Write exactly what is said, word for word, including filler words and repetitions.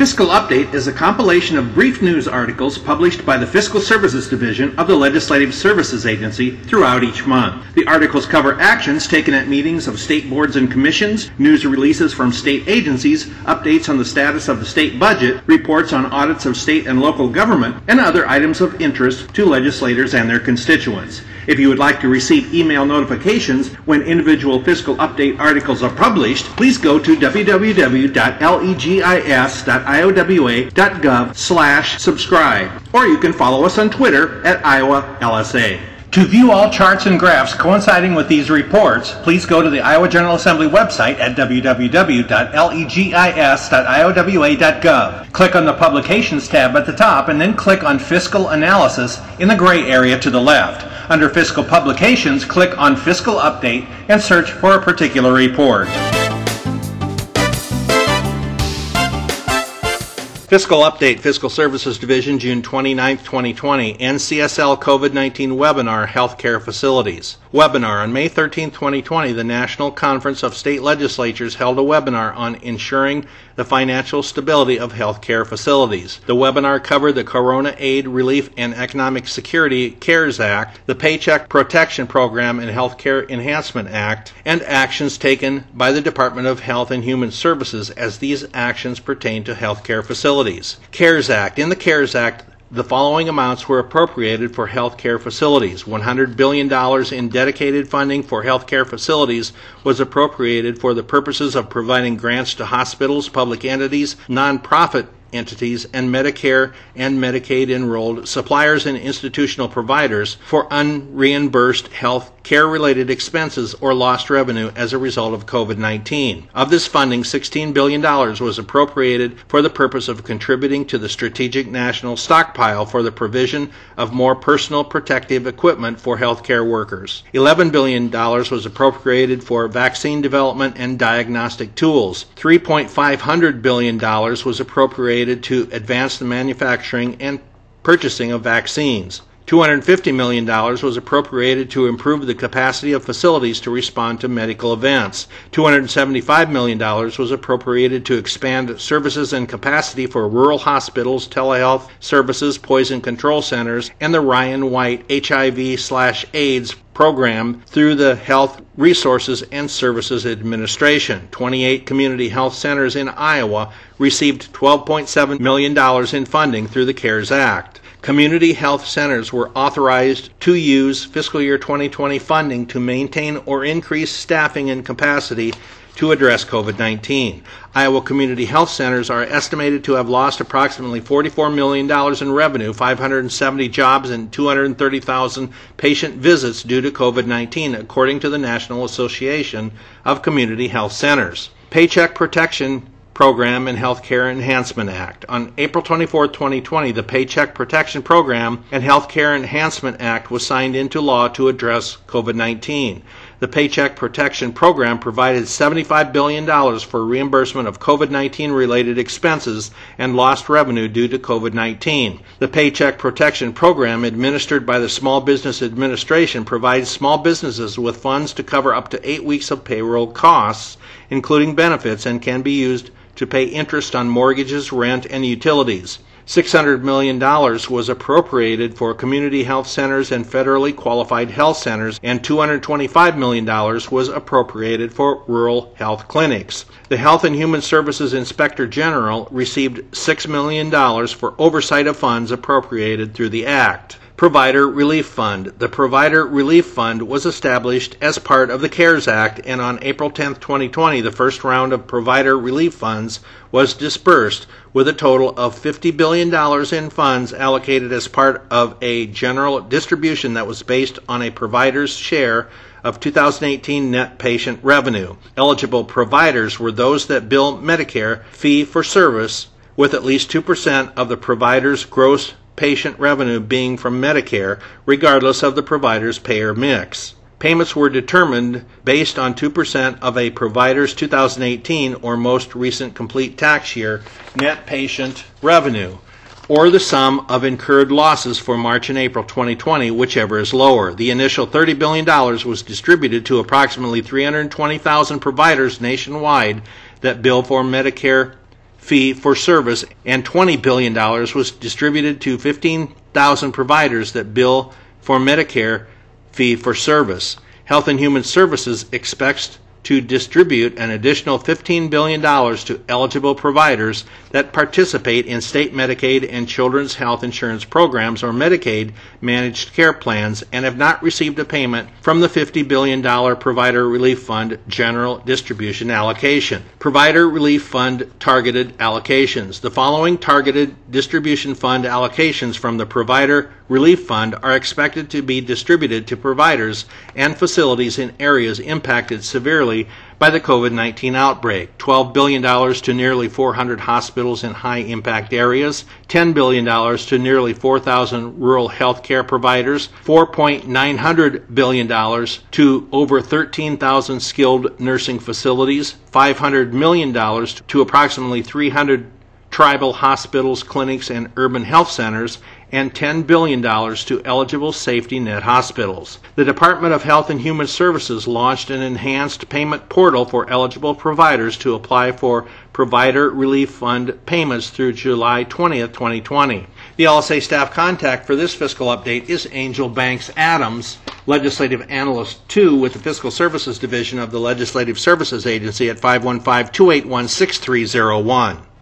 Fiscal Update is a compilation of brief news articles published by the Fiscal Services Division of the Legislative Services Agency throughout each month. The articles cover actions taken at meetings of state boards and commissions, news releases from state agencies, updates on the status of the state budget, reports on audits of state and local government, and other items of interest to legislators and their constituents. If you would like to receive email notifications when individual Fiscal Update articles are published, please go to w w w dot legis dot i o w a dot gov slash subscribe, or you can follow us on Twitter at Iowa L S A. To view all charts and graphs coinciding with these reports, please go to the Iowa General Assembly website at w w w dot legis dot i o w a dot gov. Click on the Publications tab at the top and then click on Fiscal Analysis in the gray area to the left. Under Fiscal Publications, click on Fiscal Update and search for a particular report. Fiscal Update, Fiscal Services Division, June twenty-ninth, twenty twenty, N C S L COVID nineteen Webinar, Healthcare Facilities. Webinar. On May thirteenth, twenty twenty, the National Conference of State Legislatures held a webinar on ensuring the financial stability of healthcare facilities. The webinar covered the Corona Aid, Relief, and Economic Security CARES Act, the Paycheck Protection Program and Healthcare Enhancement Act, and actions taken by the Department of Health and Human Services as these actions pertain to healthcare facilities. CARES Act. In the CARES Act, the following amounts were appropriated for healthcare facilities. one hundred billion dollars in dedicated funding for healthcare facilities was appropriated for the purposes of providing grants to hospitals, public entities, nonprofit entities, and Medicare and Medicaid enrolled suppliers and institutional providers for unreimbursed health care related expenses or lost revenue as a result of COVID nineteen. Of this funding, sixteen billion dollars was appropriated for the purpose of contributing to the Strategic National Stockpile for the provision of more personal protective equipment for healthcare workers. eleven billion dollars was appropriated for vaccine development and diagnostic tools. three point five billion dollars was appropriated to advance the manufacturing and purchasing of vaccines. two hundred fifty million dollars was appropriated to improve the capacity of facilities to respond to medical events. two hundred seventy-five million dollars was appropriated to expand services and capacity for rural hospitals, telehealth services, poison control centers, and the Ryan White H I V slash AIDS program through the Health Resources and Services Administration. twenty-eight community health centers in Iowa received twelve point seven million dollars in funding through the CARES Act. Community health centers were authorized to use fiscal year twenty twenty funding to maintain or increase staffing and capacity to address COVID nineteen. Iowa community health centers are estimated to have lost approximately forty-four million dollars in revenue, five hundred seventy jobs, and two hundred thirty thousand patient visits due to COVID nineteen, according to the National Association of Community Health Centers. Paycheck Protection Program and Healthcare Enhancement Act. On April twenty-fourth, twenty twenty, the Paycheck Protection Program and Healthcare Enhancement Act was signed into law to address COVID nineteen. The Paycheck Protection Program provided seventy-five billion dollars for reimbursement of COVID nineteen related expenses and lost revenue due to COVID nineteen. The Paycheck Protection Program, administered by the Small Business Administration, provides small businesses with funds to cover up to eight weeks of payroll costs, including benefits, and can be used to pay interest on mortgages, rent, and utilities. six hundred million dollars was appropriated for community health centers and federally qualified health centers, and two hundred twenty-five million dollars was appropriated for rural health clinics. The Health and Human Services Inspector General received six million dollars for oversight of funds appropriated through the Act. Provider Relief Fund. The Provider Relief Fund was established as part of the CARES Act, and on April tenth, twenty twenty, the first round of provider relief funds was dispersed, with a total of fifty billion dollars in funds allocated as part of a general distribution that was based on a provider's share of two thousand eighteen net patient revenue. Eligible providers were those that bill Medicare fee-for-service, with at least two percent of the provider's gross patient revenue being from Medicare, regardless of the provider's payer mix. Payments were determined based on two percent of a provider's two thousand eighteen or most recent complete tax year net patient revenue, or the sum of incurred losses for March and April twenty twenty, whichever is lower. The initial thirty billion dollars was distributed to approximately three hundred twenty thousand providers nationwide that bill for Medicare fee-for-service, and twenty billion dollars was distributed to fifteen thousand providers that bill for Medicare fee-for-service. Health and Human Services expects to distribute an additional fifteen billion dollars to eligible providers that participate in state Medicaid and Children's Health Insurance Programs or Medicaid managed care plans and have not received a payment from the fifty billion dollars Provider Relief Fund General Distribution Allocation. Provider Relief Fund Targeted Allocations. The following targeted distribution fund allocations from the Provider Relief Fund are expected to be distributed to providers and facilities in areas impacted severely by the COVID nineteen outbreak. twelve billion dollars to nearly four hundred hospitals in high-impact areas, ten billion dollars to nearly four thousand rural health care providers, four point nine billion dollars to over thirteen thousand skilled nursing facilities, five hundred million dollars to approximately three hundred tribal hospitals, clinics, and urban health centers, and ten billion dollars to eligible safety net hospitals. The Department of Health and Human Services launched an enhanced payment portal for eligible providers to apply for Provider Relief Fund payments through July twentieth, twenty twenty. The L S A staff contact for this fiscal update is Angel Banks Adams, Legislative Analyst two with the Fiscal Services Division of the Legislative Services Agency at five one five, two eight one, six three zero one.